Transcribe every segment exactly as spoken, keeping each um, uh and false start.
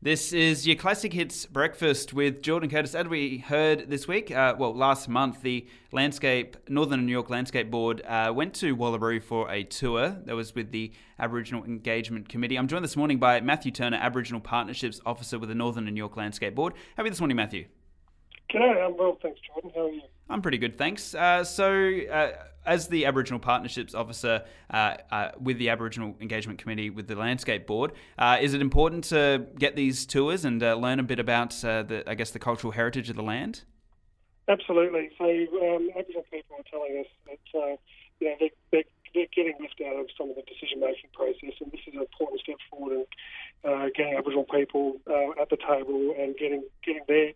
This is your Classic Hits Breakfast with Jordan Curtis. As we heard this week, uh, well, last month, the Landscape Northern New York Landscape Board uh, went to Wallaroo for a tour. That was with the Aboriginal Engagement Committee. I'm joined this morning by Matthew Turner, Aboriginal Partnerships Officer with the Northern New York Landscape Board. How are you this morning, Matthew? G'day, I'm well, thanks, Jordan. How are you? I'm pretty good, thanks. Uh, so, uh, as the Aboriginal Partnerships Officer uh, uh, with the Aboriginal Engagement Committee with the Landscape Board, uh, is it important to get these tours and uh, learn a bit about, uh, the, I guess, the cultural heritage of the land? Absolutely. So, um, Aboriginal people are telling us that uh, you know, they're, they're, they're getting left out of some of the decision-making process, and this is an important step forward in uh, getting Aboriginal people uh, at the table and getting getting their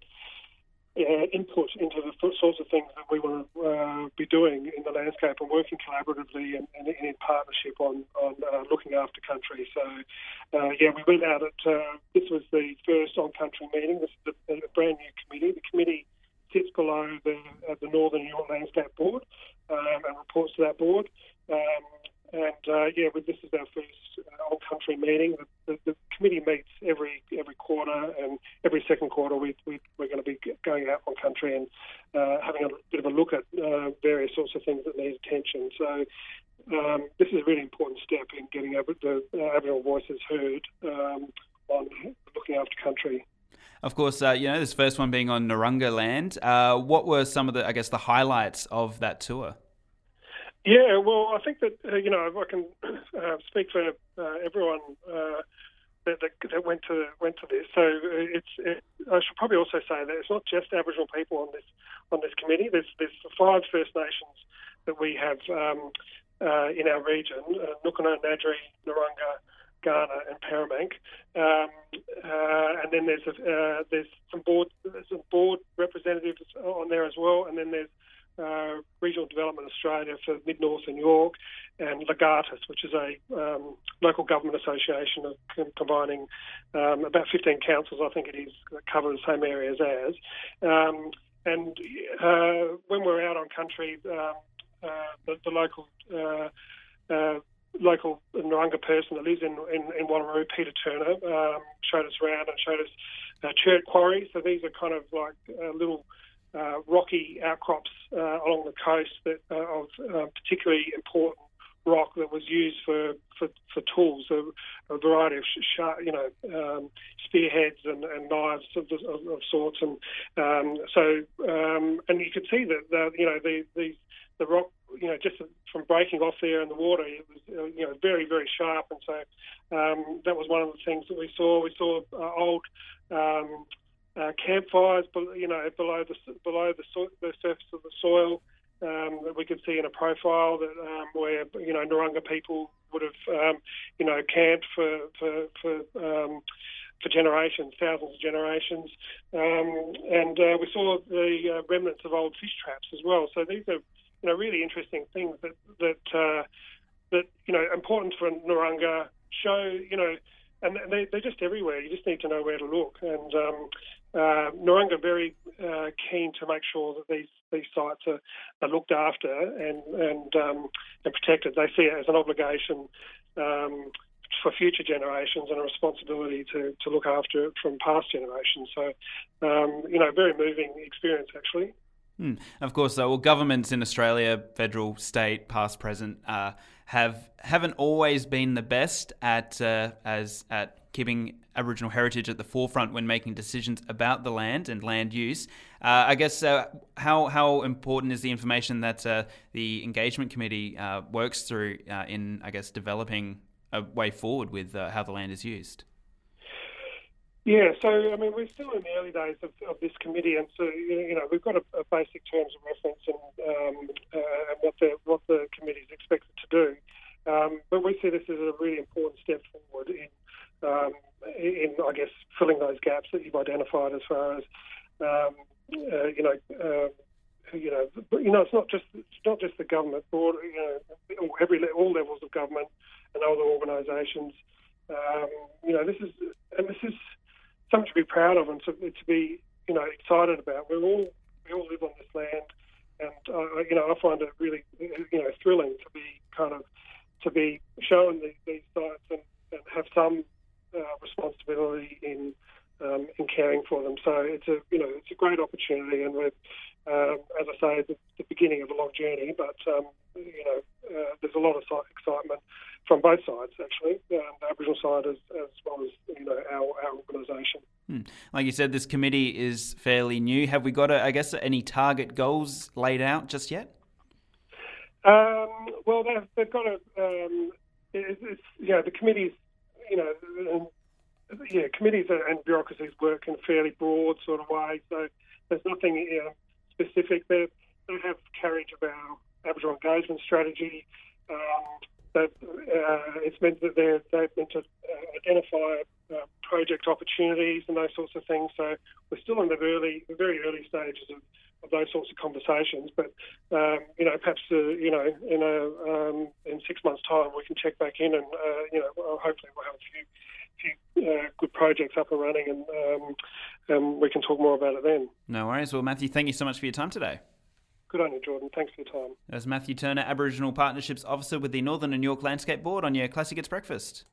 Uh, input into the sorts of things that we want to uh, be doing in the landscape and working collaboratively and, and in partnership on, on uh, looking after country. So, uh, yeah, we went out at, uh, this was the first on-country meeting. This is a, a brand new committee. The committee sits below the, uh, the Northern New York Landscape Board um, and reports to that board. Um, and, uh, yeah, well, this is our first uh, on-country meeting. The, the, the committee meets every every quarter, and every second quarter we, we, we're going to be going out on country and uh, having a bit of a look at uh, various sorts of things that need attention. So um, this is a really important step in getting Ab- the uh, Aboriginal voices heard um, on looking after country. Of course, uh, you know, this first one being on Narungga land. Uh, what were some of the, I guess, the highlights of that tour? Yeah, well, I think that, uh, you know, I can uh, speak for uh, everyone uh, that, that, that went to went to this. So it's it, I should probably also say that it's not just Aboriginal people on this on this committee. There's there's five First Nations that we have um, uh, in our region: uh, Nukana, Nadri, Narungga, Ghana, and Paramank. Um, uh, and then there's a, uh, there's some board there's some board representatives on there as well, and then there's Uh, Regional Development Australia for Mid-North and York, and Legatus, which is a um, local government association of com- combining um, about fifteen councils, I think it is, that cover the same areas as. Um, and uh, when we're out on country, um, uh, the, the local uh, uh, local Narungga person that lives in, in, in Wallaroo, Peter Turner, um, showed us around and showed us uh, chert quarries. So these are kind of like uh, little Uh, rocky outcrops uh, along the coast that uh, of uh, particularly important rock that was used for, for, for tools, a, a variety of sharp, you know, um, spearheads and, and knives of, of, of sorts, and um, so um, and you could see that the, you know the, the the rock, you know, just from breaking off there in the water, it was uh, you know very very sharp, and so um, that was one of the things that we saw. We saw uh, old. Um, Uh, campfires, you know, below the below the, so- the surface of the soil um, that we could see in a profile that um, where you know Narungga people would have um, you know camped for for for, um, for generations, thousands of generations, um, and uh, we saw the uh, remnants of old fish traps as well. So these are you know really interesting things that that uh, that you know important for Narungga, show you know. And they, they're just everywhere. You just need to know where to look. And um, uh, Narungga are very uh, keen to make sure that these, these sites are, are looked after and and, um, and protected. They see it as an obligation um, for future generations and a responsibility to, to look after it from past generations. So, um, you know, very moving experience, actually. Hmm. Of course, uh, well, governments in Australia, federal, state, past, present, uh, have haven't always been the best at uh, as at keeping Aboriginal heritage at the forefront when making decisions about the land and land use. Uh, I guess uh, how how important is the information that uh, the Engagement Committee uh, works through uh, in I guess developing a way forward with uh, how the land is used? Yeah, so I mean we're still in the early days of, of this committee, and so you know we've got a, a basic terms of reference and, um, uh, and what the what the committee is expected to do, um, but we see this as a really important step forward in um, in I guess filling those gaps that you've identified as far as um, uh, you know. Uh, You know, you know, it's not just it's not just the government, but you know, every all levels of government and other organisations. Um, you know, this is and this is something to be proud of and to, to be, you know, excited about. We're all we all live on this land, and uh, you know, I find it really, you know, thrilling to be kind of to be shown these, these sites and, and have some uh, responsibility in um, in caring for them. So it's a you know it's a great opportunity, and we're um, as I say, it's the beginning of a long journey. But um, you know, uh, there's a lot of excitement from both sides, actually, um, the Aboriginal side as, as well as you know our, our organisation. Hmm. Like you said, this committee is fairly new. Have we got, a, I guess, any target goals laid out just yet? Um, well, they've, they've got a, um, it, it's, you know, the committees, you know, and, yeah, committees and bureaucracies work in a fairly broad sort of way, so there's nothing you know, specific there. They have carriage of our Aboriginal engagement strategy. Um, that, uh, it's meant that they're, they've meant to uh, identify uh, project opportunities and those sorts of things, so we're still in the early, the very early stages of of those sorts of conversations, but um, you know, perhaps uh, you know, in a um, in six months' time, we can check back in, and uh, you know, well, hopefully we'll have a few, few uh, good projects up and running, and um, um, we can talk more about it then. No worries. Well, Matthew, thank you so much for your time today. Good on you, Jordan. Thanks for your time. That's Matthew Turner, Aboriginal Partnerships Officer with the Northern and Yorke Landscape Board, on your Classic Hits Breakfast.